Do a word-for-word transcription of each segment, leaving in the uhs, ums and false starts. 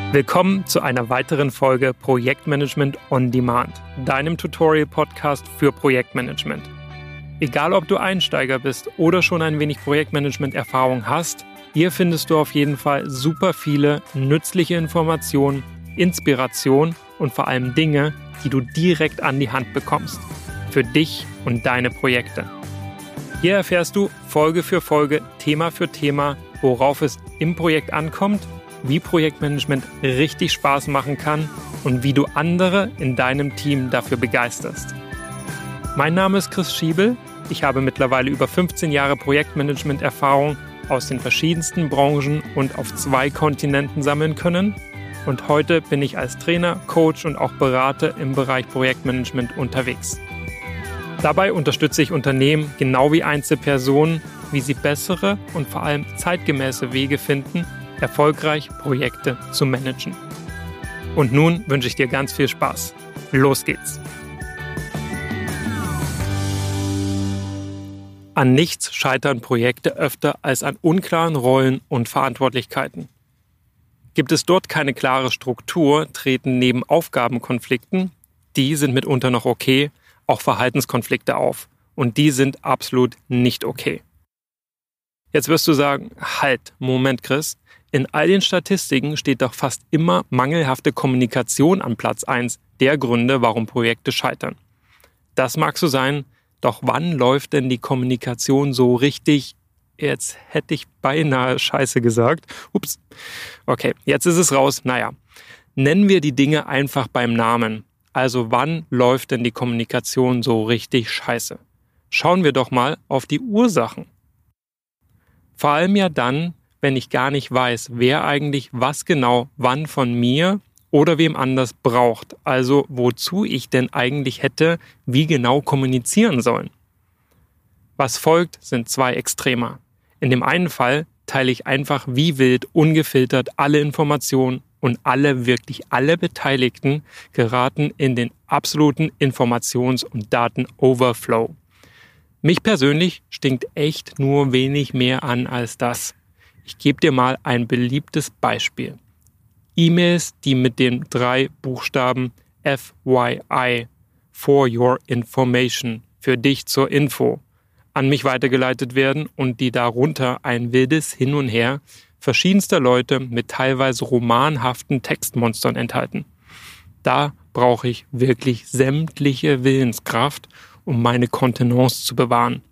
Willkommen zu einer weiteren Folge Projektmanagement on Demand, deinem Tutorial-Podcast für Projektmanagement. Egal, ob du Einsteiger bist oder schon ein wenig Projektmanagement-Erfahrung hast, hier findest du auf jeden Fall super viele nützliche Informationen, Inspiration und vor allem Dinge, die du direkt an die Hand bekommst. Für dich und deine Projekte. Hier erfährst du Folge für Folge, Thema für Thema, worauf es im Projekt ankommt, wie Projektmanagement richtig Spaß machen kann und wie du andere in deinem Team dafür begeisterst. Mein Name ist Chris Schiebel. Ich habe mittlerweile über fünfzehn Jahre Projektmanagement-Erfahrung aus den verschiedensten Branchen und auf zwei Kontinenten sammeln können. Und heute bin ich als Trainer, Coach und auch Berater im Bereich Projektmanagement unterwegs. Dabei unterstütze ich Unternehmen genau wie Einzelpersonen, wie sie bessere und vor allem zeitgemäße Wege finden, erfolgreich Projekte zu managen. Und nun wünsche ich dir ganz viel Spaß. Los geht's! An nichts scheitern Projekte öfter als an unklaren Rollen und Verantwortlichkeiten. Gibt es dort keine klare Struktur, treten neben Aufgabenkonflikten, die sind mitunter noch okay, auch Verhaltenskonflikte auf. Und die sind absolut nicht okay. Jetzt wirst du sagen, halt, Moment Chris, in all den Statistiken steht doch fast immer mangelhafte Kommunikation an Platz eins der Gründe, warum Projekte scheitern. Das mag so sein, doch wann läuft denn die Kommunikation so richtig? Jetzt hätte ich beinahe Scheiße gesagt. Ups. Okay, jetzt ist es raus. Naja, nennen wir die Dinge einfach beim Namen. Also wann läuft denn die Kommunikation so richtig scheiße? Schauen wir doch mal auf die Ursachen. Vor allem ja dann, wenn ich gar nicht weiß, wer eigentlich was genau wann von mir oder wem anders braucht. Also wozu ich denn eigentlich hätte, wie genau kommunizieren sollen. Was folgt, sind zwei Extrema. In dem einen Fall teile ich einfach wie wild, ungefiltert alle Informationen und alle, wirklich alle Beteiligten geraten in den absoluten Informations- und Daten-Overflow. Mich persönlich stinkt echt nur wenig mehr an als das. Ich gebe dir mal ein beliebtes Beispiel. E-Mails, die mit den drei Buchstaben F Y I, for your information, für dich zur Info, an mich weitergeleitet werden und die darunter ein wildes Hin und Her verschiedenster Leute mit teilweise romanhaften Textmonstern enthalten. Da brauche ich wirklich sämtliche Willenskraft, um meine Kontenance zu bewahren.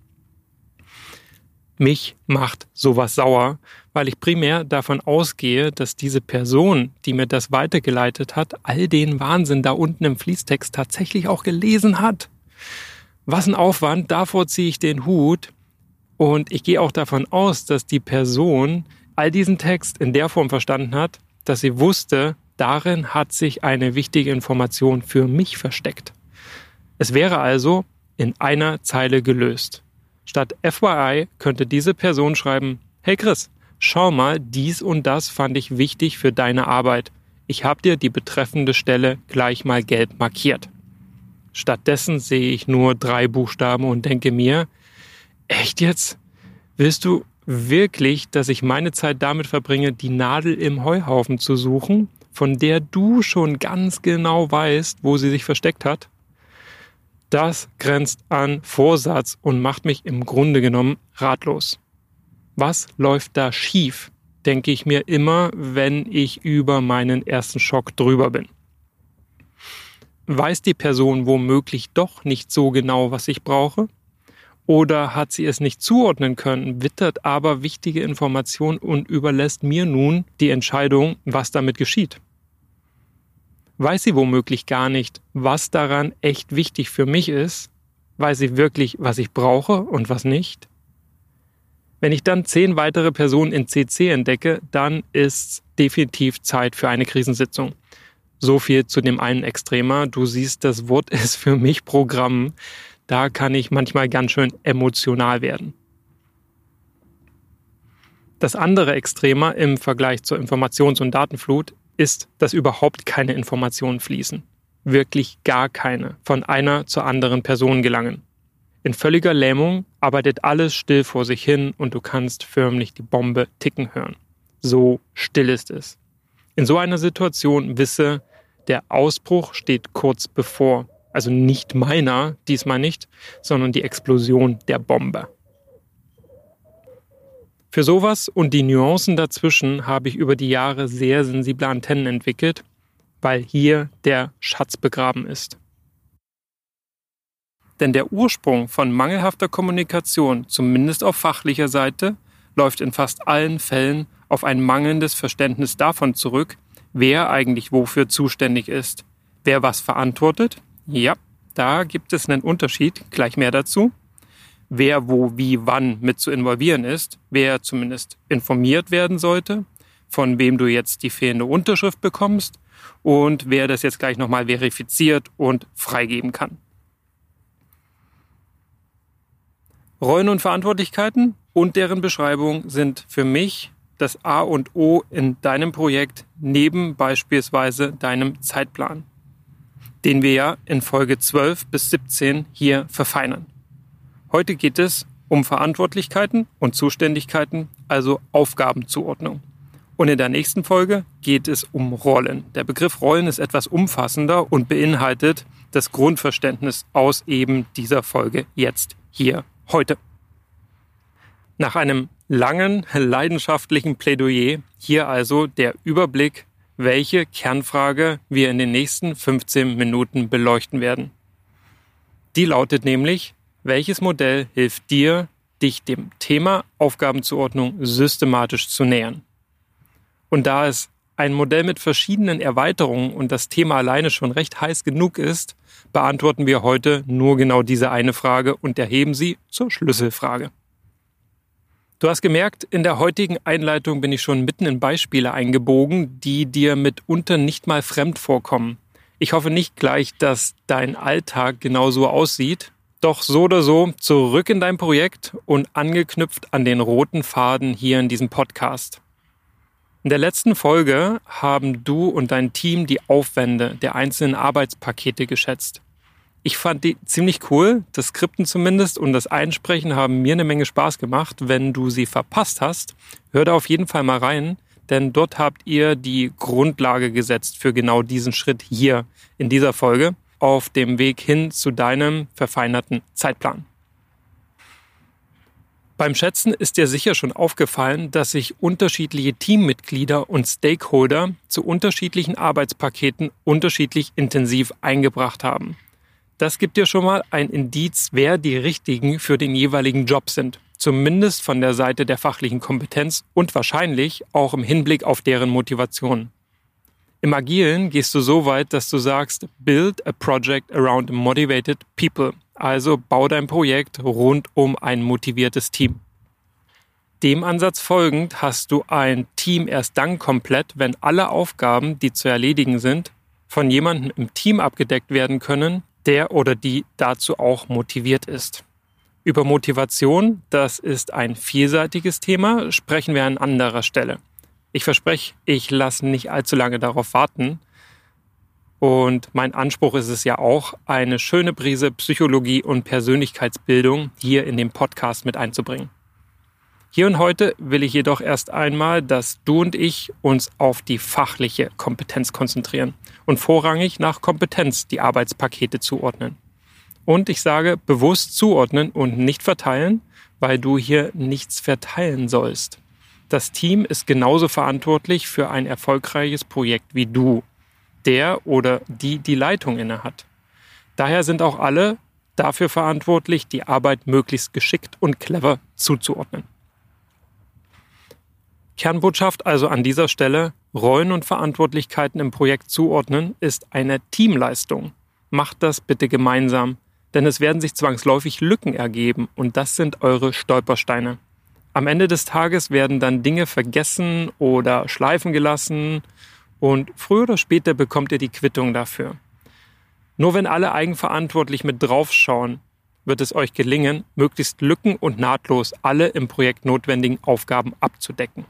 Mich macht sowas sauer, weil ich primär davon ausgehe, dass diese Person, die mir das weitergeleitet hat, all den Wahnsinn da unten im Fließtext tatsächlich auch gelesen hat. Was ein Aufwand, davor ziehe ich den Hut. Und ich gehe auch davon aus, dass die Person all diesen Text in der Form verstanden hat, dass sie wusste, darin hat sich eine wichtige Information für mich versteckt. Es wäre also in einer Zeile gelöst. Statt F Y I könnte diese Person schreiben, hey Chris, schau mal, dies und das fand ich wichtig für deine Arbeit. Ich habe dir die betreffende Stelle gleich mal gelb markiert. Stattdessen sehe ich nur drei Buchstaben und denke mir, echt jetzt? Willst du wirklich, dass ich meine Zeit damit verbringe, die Nadel im Heuhaufen zu suchen, von der du schon ganz genau weißt, wo sie sich versteckt hat? Das grenzt an Vorsatz und macht mich im Grunde genommen ratlos. Was läuft da schief, denke ich mir immer, wenn ich über meinen ersten Schock drüber bin. Weiß die Person womöglich doch nicht so genau, was ich brauche? Oder hat sie es nicht zuordnen können, wittert aber wichtige Informationen und überlässt mir nun die Entscheidung, was damit geschieht? Weiß sie womöglich gar nicht, was daran echt wichtig für mich ist? Weiß sie wirklich, was ich brauche und was nicht? Wenn ich dann zehn weitere Personen in C C entdecke, dann ist definitiv Zeit für eine Krisensitzung. So viel zu dem einen Extremer. Du siehst, das Wort ist für mich Programm. Da kann ich manchmal ganz schön emotional werden. Das andere Extremer im Vergleich zur Informations- und Datenflut ist, dass überhaupt keine Informationen fließen. Wirklich gar keine. Von einer zur anderen Person gelangen. In völliger Lähmung arbeitet alles still vor sich hin und du kannst förmlich die Bombe ticken hören. So still ist es. In so einer Situation wisse, der Ausbruch steht kurz bevor. Also nicht meiner, diesmal nicht, sondern die Explosion der Bombe. Für sowas und die Nuancen dazwischen habe ich über die Jahre sehr sensible Antennen entwickelt, weil hier der Schatz begraben ist. Denn der Ursprung von mangelhafter Kommunikation, zumindest auf fachlicher Seite, läuft in fast allen Fällen auf ein mangelndes Verständnis davon zurück, wer eigentlich wofür zuständig ist. Wer was verantwortet? Ja, da gibt es einen Unterschied, gleich mehr dazu. Wer wo wie wann mit zu involvieren ist, wer zumindest informiert werden sollte, von wem du jetzt die fehlende Unterschrift bekommst und wer das jetzt gleich nochmal verifiziert und freigeben kann. Rollen und Verantwortlichkeiten und deren Beschreibung sind für mich das A und O in deinem Projekt neben beispielsweise deinem Zeitplan, den wir ja in Folge zwölf bis siebzehn hier verfeinern. Heute geht es um Verantwortlichkeiten und Zuständigkeiten, also Aufgabenzuordnung. Und in der nächsten Folge geht es um Rollen. Der Begriff Rollen ist etwas umfassender und beinhaltet das Grundverständnis aus eben dieser Folge jetzt, hier, heute. Nach einem langen, leidenschaftlichen Plädoyer hier also der Überblick, welche Kernfrage wir in den nächsten fünfzehn Minuten beleuchten werden. Die lautet nämlich: Welches Modell hilft dir, dich dem Thema Aufgabenzuordnung systematisch zu nähern? Und da es ein Modell mit verschiedenen Erweiterungen und das Thema alleine schon recht heiß genug ist, beantworten wir heute nur genau diese eine Frage und erheben sie zur Schlüsselfrage. Du hast gemerkt, in der heutigen Einleitung bin ich schon mitten in Beispiele eingebogen, die dir mitunter nicht mal fremd vorkommen. Ich hoffe nicht gleich, dass dein Alltag genauso aussieht. Doch so oder so zurück in dein Projekt und angeknüpft an den roten Faden hier in diesem Podcast. In der letzten Folge haben du und dein Team die Aufwände der einzelnen Arbeitspakete geschätzt. Ich fand die ziemlich cool, das Skripten zumindest und das Einsprechen haben mir eine Menge Spaß gemacht. Wenn du sie verpasst hast, hör da auf jeden Fall mal rein, denn dort habt ihr die Grundlage gesetzt für genau diesen Schritt hier in dieser Folge auf dem Weg hin zu deinem verfeinerten Zeitplan. Beim Schätzen ist dir sicher schon aufgefallen, dass sich unterschiedliche Teammitglieder und Stakeholder zu unterschiedlichen Arbeitspaketen unterschiedlich intensiv eingebracht haben. Das gibt dir schon mal ein Indiz, wer die Richtigen für den jeweiligen Job sind. Zumindest von der Seite der fachlichen Kompetenz und wahrscheinlich auch im Hinblick auf deren Motivation. Im Agilen gehst du so weit, dass du sagst, build a project around motivated people. Also bau dein Projekt rund um ein motiviertes Team. Dem Ansatz folgend hast du ein Team erst dann komplett, wenn alle Aufgaben, die zu erledigen sind, von jemandem im Team abgedeckt werden können, der oder die dazu auch motiviert ist. Über Motivation, das ist ein vielseitiges Thema, sprechen wir an anderer Stelle. Ich verspreche, ich lasse nicht allzu lange darauf warten. Und mein Anspruch ist es ja auch, eine schöne Prise Psychologie und Persönlichkeitsbildung hier in dem Podcast mit einzubringen. Hier und heute will ich jedoch erst einmal, dass du und ich uns auf die fachliche Kompetenz konzentrieren und vorrangig nach Kompetenz die Arbeitspakete zuordnen. Und ich sage bewusst zuordnen und nicht verteilen, weil du hier nichts verteilen sollst. Das Team ist genauso verantwortlich für ein erfolgreiches Projekt wie du, der oder die die Leitung innehat. Daher sind auch alle dafür verantwortlich, die Arbeit möglichst geschickt und clever zuzuordnen. Kernbotschaft also an dieser Stelle: Rollen und Verantwortlichkeiten im Projekt zuordnen ist eine Teamleistung. Macht das bitte gemeinsam, denn es werden sich zwangsläufig Lücken ergeben und das sind eure Stolpersteine. Am Ende des Tages werden dann Dinge vergessen oder schleifen gelassen und früher oder später bekommt ihr die Quittung dafür. Nur wenn alle eigenverantwortlich mit draufschauen, wird es euch gelingen, möglichst lücken- und nahtlos alle im Projekt notwendigen Aufgaben abzudecken.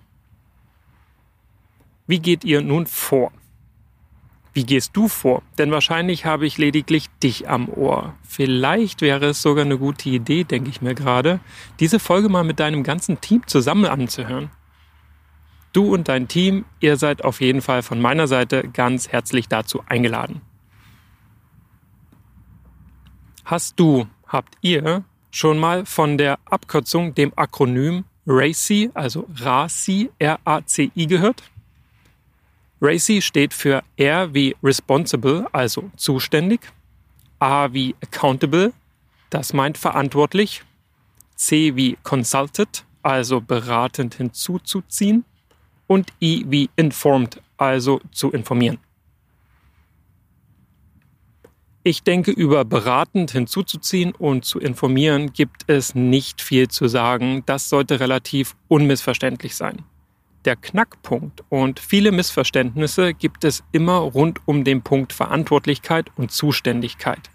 Wie geht ihr nun vor? Wie gehst du vor? Denn wahrscheinlich habe ich lediglich dich am Ohr. Vielleicht wäre es sogar eine gute Idee, denke ich mir gerade, diese Folge mal mit deinem ganzen Team zusammen anzuhören. Du und dein Team, ihr seid auf jeden Fall von meiner Seite ganz herzlich dazu eingeladen. Hast du, habt ihr schon mal von der Abkürzung, dem Akronym RACI, also RACI, R A C I gehört? RACI steht für R wie Responsible, also zuständig, A wie Accountable, das meint verantwortlich, C wie Consulted, also beratend hinzuzuziehen, und I wie Informed, also zu informieren. Ich denke, über beratend hinzuzuziehen und zu informieren gibt es nicht viel zu sagen. Das sollte relativ unmissverständlich sein. Der Knackpunkt und viele Missverständnisse gibt es immer rund um den Punkt Verantwortlichkeit und Zuständigkeit.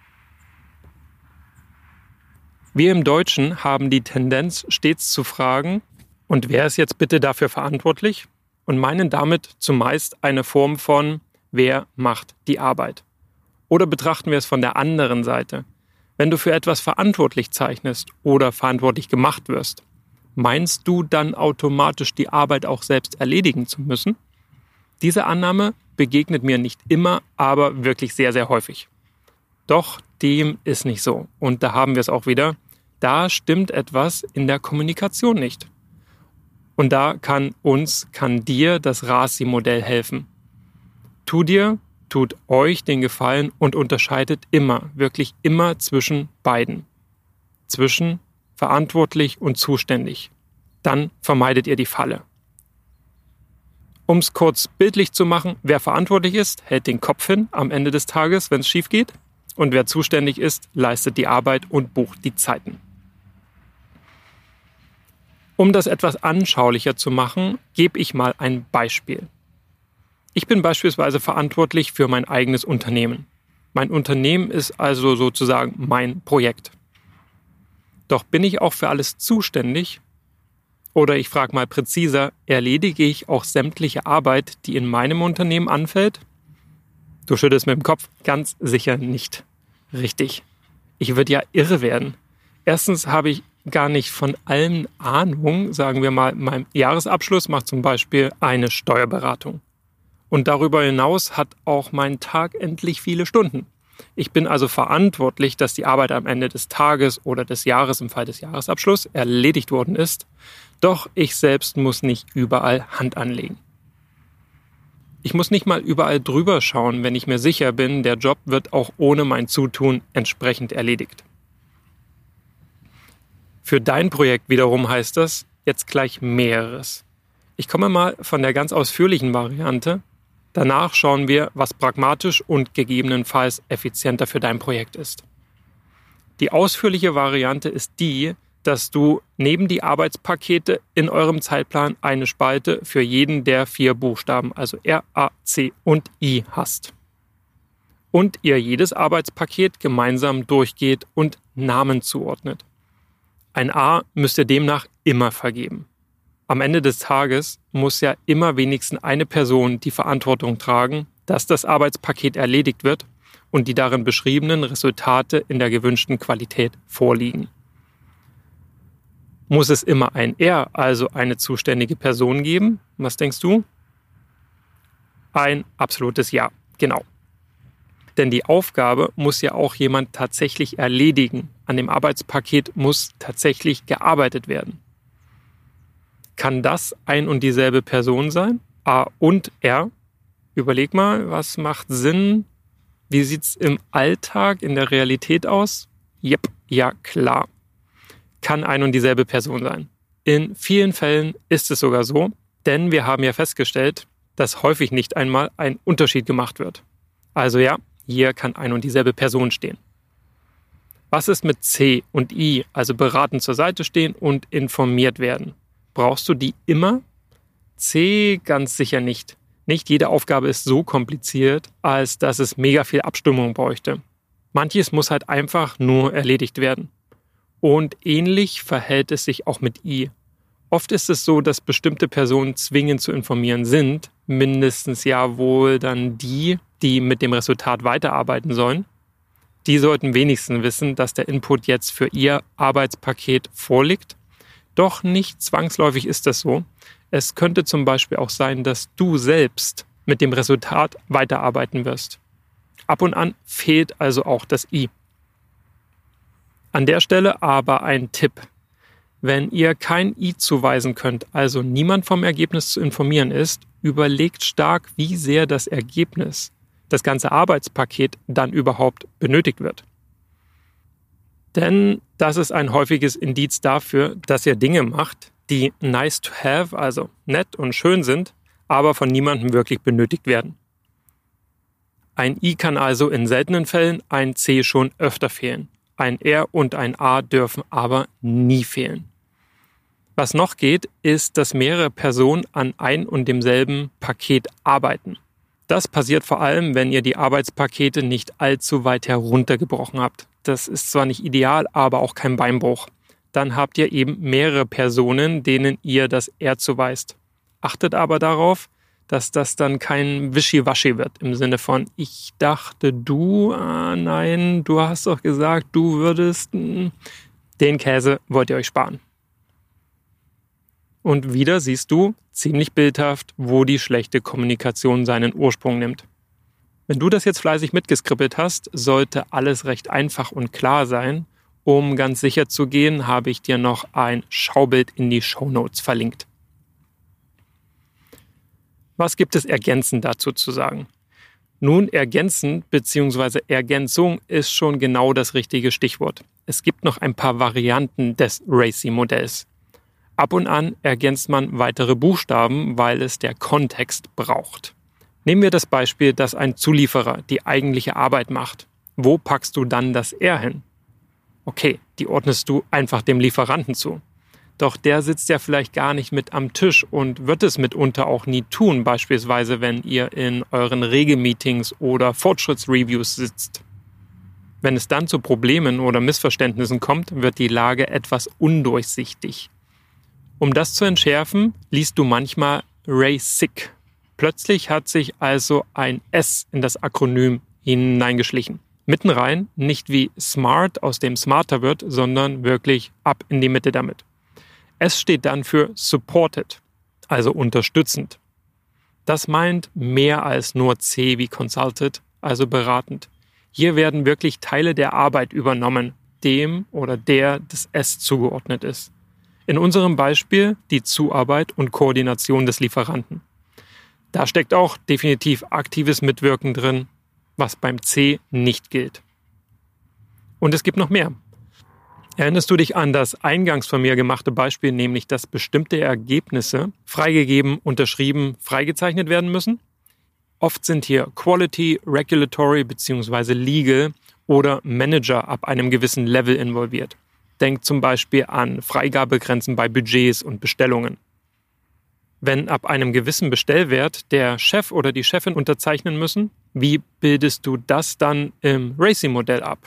Wir im Deutschen haben die Tendenz, stets zu fragen, und wer ist jetzt bitte dafür verantwortlich? Und meinen damit zumeist eine Form von, wer macht die Arbeit? Oder betrachten wir es von der anderen Seite? Wenn du für etwas verantwortlich zeichnest oder verantwortlich gemacht wirst, meinst du dann automatisch die Arbeit auch selbst erledigen zu müssen? Diese Annahme begegnet mir nicht immer, aber wirklich sehr, sehr häufig. Doch dem ist nicht so. Und da haben wir es auch wieder. Da stimmt etwas in der Kommunikation nicht. Und da kann uns, kann dir das RACI-Modell helfen. Tu dir, tut euch den Gefallen und unterscheidet immer, wirklich immer zwischen beiden. Zwischen verantwortlich und zuständig. Dann vermeidet ihr die Falle. Um es kurz bildlich zu machen, wer verantwortlich ist, hält den Kopf hin am Ende des Tages, wenn es schief geht. Und wer zuständig ist, leistet die Arbeit und bucht die Zeiten. Um das etwas anschaulicher zu machen, gebe ich mal ein Beispiel. Ich bin beispielsweise verantwortlich für mein eigenes Unternehmen. Mein Unternehmen ist also sozusagen mein Projekt. Doch bin ich auch für alles zuständig? Oder ich frage mal präziser, erledige ich auch sämtliche Arbeit, die in meinem Unternehmen anfällt? Du schüttelst mit dem Kopf, ganz sicher nicht. Richtig. Ich würde ja irre werden. Erstens habe ich gar nicht von allem Ahnung, sagen wir mal, mein Jahresabschluss macht zum Beispiel eine Steuerberatung. Und darüber hinaus hat auch mein Tag endlich viele Stunden. Ich bin also verantwortlich, dass die Arbeit am Ende des Tages oder des Jahres im Fall des Jahresabschlusses erledigt worden ist. Doch ich selbst muss nicht überall Hand anlegen. Ich muss nicht mal überall drüber schauen, wenn ich mir sicher bin, der Job wird auch ohne mein Zutun entsprechend erledigt. Für dein Projekt wiederum heißt das jetzt gleich mehreres. Ich komme mal von der ganz ausführlichen Variante. Danach schauen wir, was pragmatisch und gegebenenfalls effizienter für dein Projekt ist. Die ausführliche Variante ist die, dass du neben die Arbeitspakete in eurem Zeitplan eine Spalte für jeden der vier Buchstaben, also R, A, C und I hast. Und ihr jedes Arbeitspaket gemeinsam durchgeht und Namen zuordnet. Ein A müsst ihr demnach immer vergeben. Am Ende des Tages muss ja immer wenigstens eine Person die Verantwortung tragen, dass das Arbeitspaket erledigt wird und die darin beschriebenen Resultate in der gewünschten Qualität vorliegen. Muss es immer ein R, also eine zuständige Person geben? Was denkst du? Ein absolutes Ja, genau. Denn die Aufgabe muss ja auch jemand tatsächlich erledigen. An dem Arbeitspaket muss tatsächlich gearbeitet werden. Kann das ein und dieselbe Person sein? A und R? Überleg mal, was macht Sinn? Wie sieht's im Alltag, in der Realität aus? Jep, ja klar. Kann ein und dieselbe Person sein. In vielen Fällen ist es sogar so, denn wir haben ja festgestellt, dass häufig nicht einmal ein Unterschied gemacht wird. Also ja, hier kann ein und dieselbe Person stehen. Was ist mit C und I, also beratend zur Seite stehen und informiert werden? Brauchst du die immer? C ganz sicher nicht. Nicht jede Aufgabe ist so kompliziert, als dass es mega viel Abstimmung bräuchte. Manches muss halt einfach nur erledigt werden. Und ähnlich verhält es sich auch mit I. Oft ist es so, dass bestimmte Personen zwingend zu informieren sind, mindestens ja wohl dann die, die mit dem Resultat weiterarbeiten sollen. Die sollten wenigstens wissen, dass der Input jetzt für ihr Arbeitspaket vorliegt. Doch nicht zwangsläufig ist das so. Es könnte zum Beispiel auch sein, dass du selbst mit dem Resultat weiterarbeiten wirst. Ab und an fehlt also auch das I. An der Stelle aber ein Tipp. Wenn ihr kein I zuweisen könnt, also niemand vom Ergebnis zu informieren ist, überlegt stark, wie sehr das Ergebnis, das ganze Arbeitspaket, dann überhaupt benötigt wird. Denn das ist ein häufiges Indiz dafür, dass ihr Dinge macht, die nice to have, also nett und schön sind, aber von niemandem wirklich benötigt werden. Ein I kann also in seltenen Fällen, ein C schon öfter fehlen. Ein R und ein A dürfen aber nie fehlen. Was noch geht, ist, dass mehrere Personen an ein und demselben Paket arbeiten. Das passiert vor allem, wenn ihr die Arbeitspakete nicht allzu weit heruntergebrochen habt. Das ist zwar nicht ideal, aber auch kein Beinbruch. Dann habt ihr eben mehrere Personen, denen ihr das R zuweist. Achtet aber darauf, dass das dann kein Wischiwaschi wird, im Sinne von, ich dachte du, ah, nein, du hast doch gesagt, du würdest, den Käse wollt ihr euch sparen. Und wieder siehst du, ziemlich bildhaft, wo die schlechte Kommunikation seinen Ursprung nimmt. Wenn du das jetzt fleißig mitgeskribbelt hast, sollte alles recht einfach und klar sein. Um ganz sicher zu gehen, habe ich dir noch ein Schaubild in die Shownotes verlinkt. Was gibt es ergänzend dazu zu sagen? Nun, ergänzend bzw. Ergänzung ist schon genau das richtige Stichwort. Es gibt noch ein paar Varianten des RACI-Modells. Ab und an ergänzt man weitere Buchstaben, weil es der Kontext braucht. Nehmen wir das Beispiel, dass ein Zulieferer die eigentliche Arbeit macht. Wo packst du dann das R hin? Okay, die ordnest du einfach dem Lieferanten zu. Doch der sitzt ja vielleicht gar nicht mit am Tisch und wird es mitunter auch nie tun, beispielsweise wenn ihr in euren Regelmeetings oder Fortschrittsreviews sitzt. Wenn es dann zu Problemen oder Missverständnissen kommt, wird die Lage etwas undurchsichtig. Um das zu entschärfen, liest du manchmal RACIC. Plötzlich hat sich also ein S in das Akronym hineingeschlichen. Mitten rein, nicht wie SMART, aus dem smarter wird, sondern wirklich ab in die Mitte damit. S steht dann für supported, also unterstützend. Das meint mehr als nur C wie consulted, also beratend. Hier werden wirklich Teile der Arbeit übernommen, dem oder der das S zugeordnet ist. In unserem Beispiel die Zuarbeit und Koordination des Lieferanten. Da steckt auch definitiv aktives Mitwirken drin, was beim C nicht gilt. Und es gibt noch mehr. Erinnerst du dich an das eingangs von mir gemachte Beispiel, nämlich dass bestimmte Ergebnisse freigegeben, unterschrieben, freigezeichnet werden müssen? Oft sind hier Quality, Regulatory bzw. Legal oder Manager ab einem gewissen Level involviert. Denk zum Beispiel an Freigabegrenzen bei Budgets und Bestellungen. Wenn ab einem gewissen Bestellwert der Chef oder die Chefin unterzeichnen müssen, wie bildest du das dann im RACI-Modell ab?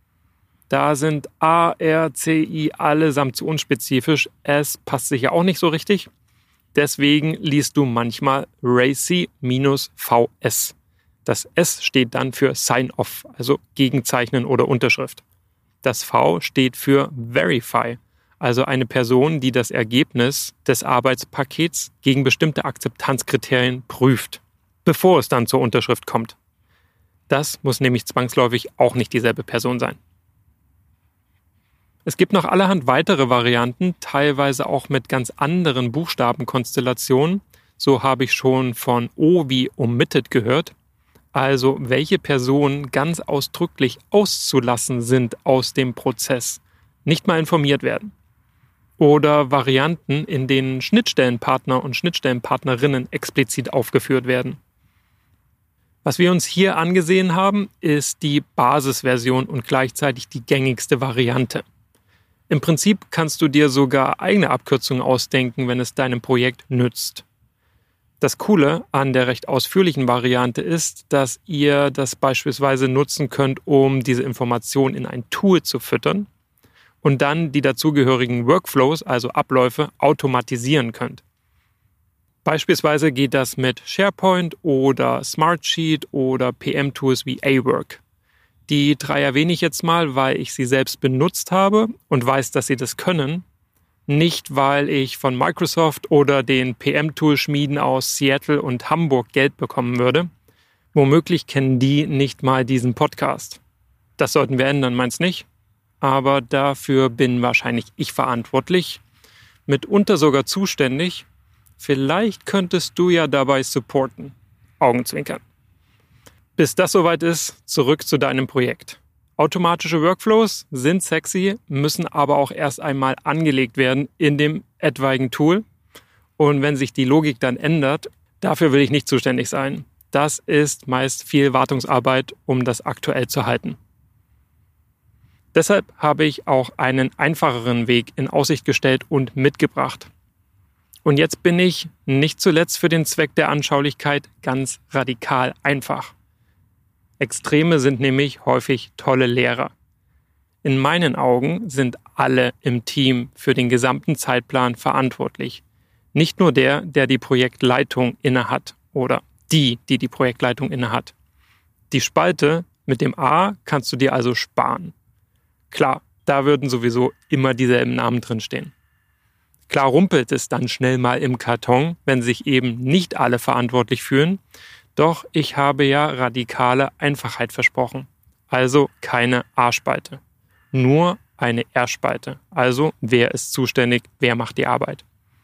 Da sind A, R, C, I allesamt zu unspezifisch. S passt sich ja auch nicht so richtig. Deswegen liest du manchmal RACI-V S. Das S steht dann für Sign-Off, also Gegenzeichnen oder Unterschrift. Das V steht für Verify, also eine Person, die das Ergebnis des Arbeitspakets gegen bestimmte Akzeptanzkriterien prüft, bevor es dann zur Unterschrift kommt. Das muss nämlich zwangsläufig auch nicht dieselbe Person sein. Es gibt noch allerhand weitere Varianten, teilweise auch mit ganz anderen Buchstabenkonstellationen. So habe ich schon von O wie omitted gehört. Also welche Personen ganz ausdrücklich auszulassen sind aus dem Prozess, nicht mal informiert werden. Oder Varianten, in denen Schnittstellenpartner und Schnittstellenpartnerinnen explizit aufgeführt werden. Was wir uns hier angesehen haben, ist die Basisversion und gleichzeitig die gängigste Variante. Im Prinzip kannst du dir sogar eigene Abkürzungen ausdenken, wenn es deinem Projekt nützt. Das Coole an der recht ausführlichen Variante ist, dass ihr das beispielsweise nutzen könnt, um diese Information in ein Tool zu füttern und dann die dazugehörigen Workflows, also Abläufe, automatisieren könnt. Beispielsweise geht das mit SharePoint oder Smartsheet oder P M-Tools wie A-Work. Die drei erwähne ich jetzt mal, weil ich sie selbst benutzt habe und weiß, dass sie das können. Nicht, weil ich von Microsoft oder den P M-Tool-Schmieden aus Seattle und Hamburg Geld bekommen würde. Womöglich kennen die nicht mal diesen Podcast. Das sollten wir ändern, meinst nicht? Aber dafür bin wahrscheinlich ich verantwortlich, mitunter sogar zuständig. Vielleicht könntest du ja dabei supporten. Augenzwinkern. Bis das soweit ist, zurück zu deinem Projekt. Automatische Workflows sind sexy, müssen aber auch erst einmal angelegt werden in dem etwaigen Tool. Und wenn sich die Logik dann ändert, dafür will ich nicht zuständig sein. Das ist meist viel Wartungsarbeit, um das aktuell zu halten. Deshalb habe ich auch einen einfacheren Weg in Aussicht gestellt und mitgebracht. Und jetzt bin ich, nicht zuletzt für den Zweck der Anschaulichkeit, ganz radikal einfach. Extreme sind nämlich häufig tolle Lehrer. In meinen Augen sind alle im Team für den gesamten Zeitplan verantwortlich. Nicht nur der, der die Projektleitung innehat oder die, die die Projektleitung innehat. Die Spalte mit dem A kannst du dir also sparen. Klar, da würden sowieso immer dieselben Namen drinstehen. Klar rumpelt es dann schnell mal im Karton, wenn sich eben nicht alle verantwortlich fühlen. Doch ich habe ja radikale Einfachheit versprochen. Also keine A-Spalte. Nur eine R-Spalte. Also wer ist zuständig, wer macht die Arbeit.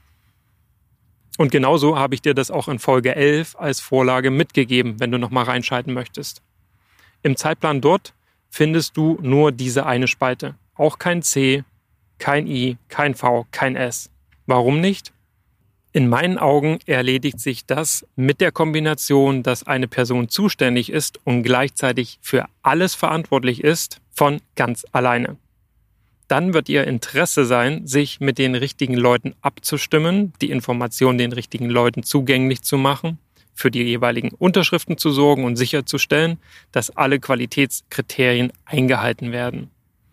Und genauso habe ich dir das auch in Folge elf als Vorlage mitgegeben, wenn du nochmal reinschalten möchtest. Im Zeitplan dort findest du nur diese eine Spalte. Auch kein C, kein I, kein V, kein S. Warum nicht? In meinen Augen erledigt sich das mit der Kombination, dass eine Person zuständig ist und gleichzeitig für alles verantwortlich ist, von ganz alleine. Dann wird ihr Interesse sein, sich mit den richtigen Leuten abzustimmen, die Informationen den richtigen Leuten zugänglich zu machen, für die jeweiligen Unterschriften zu sorgen und sicherzustellen, dass alle Qualitätskriterien eingehalten werden.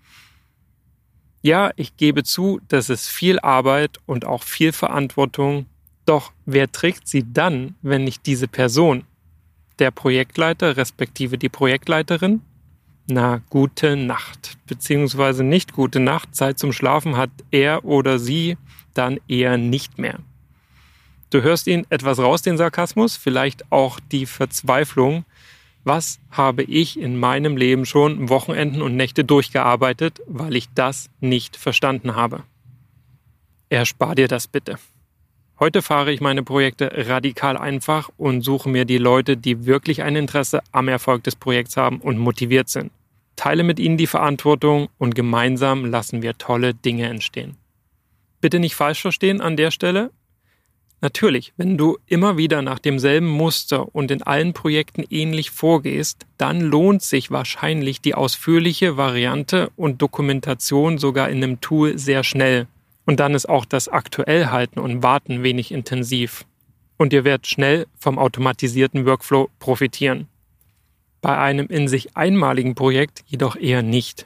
Ja, ich gebe zu, das ist viel Arbeit und auch viel Verantwortung. Doch wer trägt sie dann, wenn nicht diese Person? Der Projektleiter respektive die Projektleiterin? Na, gute Nacht, beziehungsweise nicht gute Nacht. Zeit zum Schlafen hat er oder sie dann eher nicht mehr. Du hörst ihn etwas raus, den Sarkasmus, vielleicht auch die Verzweiflung. Was habe ich in meinem Leben schon Wochenenden und Nächte durchgearbeitet, weil ich das nicht verstanden habe? Erspar dir das bitte. Heute fahre ich meine Projekte radikal einfach und suche mir die Leute, die wirklich ein Interesse am Erfolg des Projekts haben und motiviert sind. Teile mit ihnen die Verantwortung und gemeinsam lassen wir tolle Dinge entstehen. Bitte nicht falsch verstehen an der Stelle. Natürlich, wenn du immer wieder nach demselben Muster und in allen Projekten ähnlich vorgehst, dann lohnt sich wahrscheinlich die ausführliche Variante und Dokumentation sogar in einem Tool sehr schnell. Und dann ist auch das Aktuellhalten und Warten wenig intensiv. Und ihr werdet schnell vom automatisierten Workflow profitieren. Bei einem in sich einmaligen Projekt jedoch eher nicht.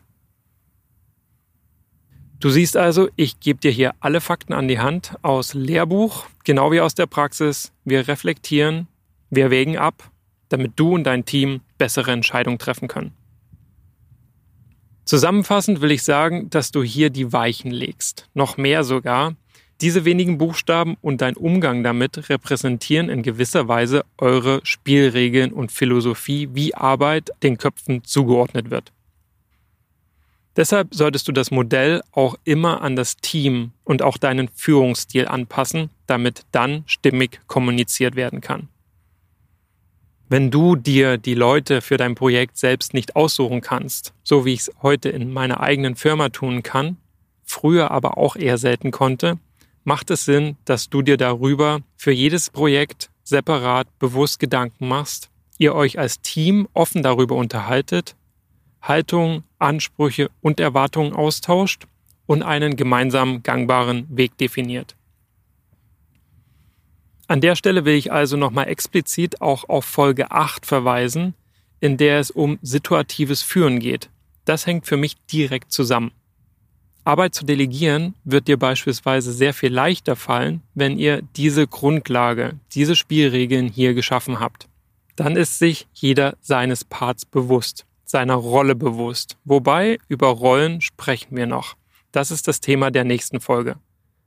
Du siehst also, ich gebe dir hier alle Fakten an die Hand aus Lehrbuch, genau wie aus der Praxis. Wir reflektieren, wir wägen ab, damit du und dein Team bessere Entscheidungen treffen können. Zusammenfassend will ich sagen, dass du hier die Weichen legst. Noch mehr sogar. Diese wenigen Buchstaben und dein Umgang damit repräsentieren in gewisser Weise eure Spielregeln und Philosophie, wie Arbeit den Köpfen zugeordnet wird. Deshalb solltest du das Modell auch immer an das Team und auch deinen Führungsstil anpassen, damit dann stimmig kommuniziert werden kann. Wenn du dir die Leute für dein Projekt selbst nicht aussuchen kannst, so wie ich es heute in meiner eigenen Firma tun kann, früher aber auch eher selten konnte, macht es Sinn, dass du dir darüber für jedes Projekt separat bewusst Gedanken machst, ihr euch als Team offen darüber unterhaltet, Haltungen, Ansprüche und Erwartungen austauscht und einen gemeinsamen gangbaren Weg definiert. An der Stelle will ich also nochmal explizit auch auf Folge acht verweisen, in der es um situatives Führen geht. Das hängt für mich direkt zusammen. Arbeit zu delegieren wird dir beispielsweise sehr viel leichter fallen, wenn ihr diese Grundlage, diese Spielregeln hier geschaffen habt. Dann ist sich jeder seines Parts bewusst, seiner Rolle bewusst. Wobei, über Rollen sprechen wir noch. Das ist das Thema der nächsten Folge.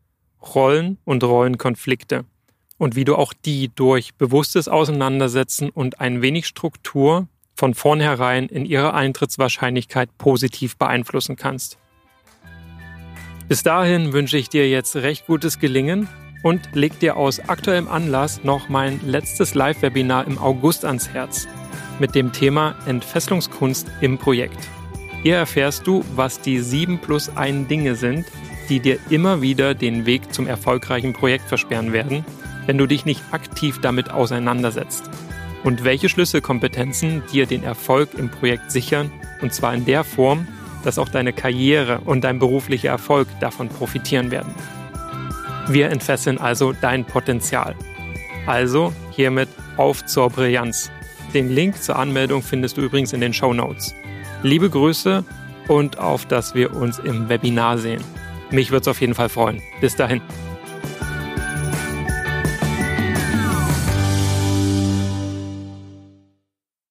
Rollen und Rollenkonflikte und wie du auch die durch bewusstes Auseinandersetzen und ein wenig Struktur von vornherein in ihrer Eintrittswahrscheinlichkeit positiv beeinflussen kannst. Bis dahin wünsche ich dir jetzt recht gutes Gelingen und leg dir aus aktuellem Anlass noch mein letztes Live-Webinar im August ans Herz mit dem Thema Entfesselungskunst im Projekt. Hier erfährst du, was die sieben plus eins Dinge sind, die dir immer wieder den Weg zum erfolgreichen Projekt versperren werden, wenn du dich nicht aktiv damit auseinandersetzt. Und welche Schlüsselkompetenzen dir den Erfolg im Projekt sichern, und zwar in der Form, dass auch deine Karriere und dein beruflicher Erfolg davon profitieren werden. Wir entfesseln also dein Potenzial. Also hiermit auf zur Brillanz. Den Link zur Anmeldung findest du übrigens in den Shownotes. Liebe Grüße und auf dass wir uns im Webinar sehen. Mich würde es auf jeden Fall freuen. Bis dahin.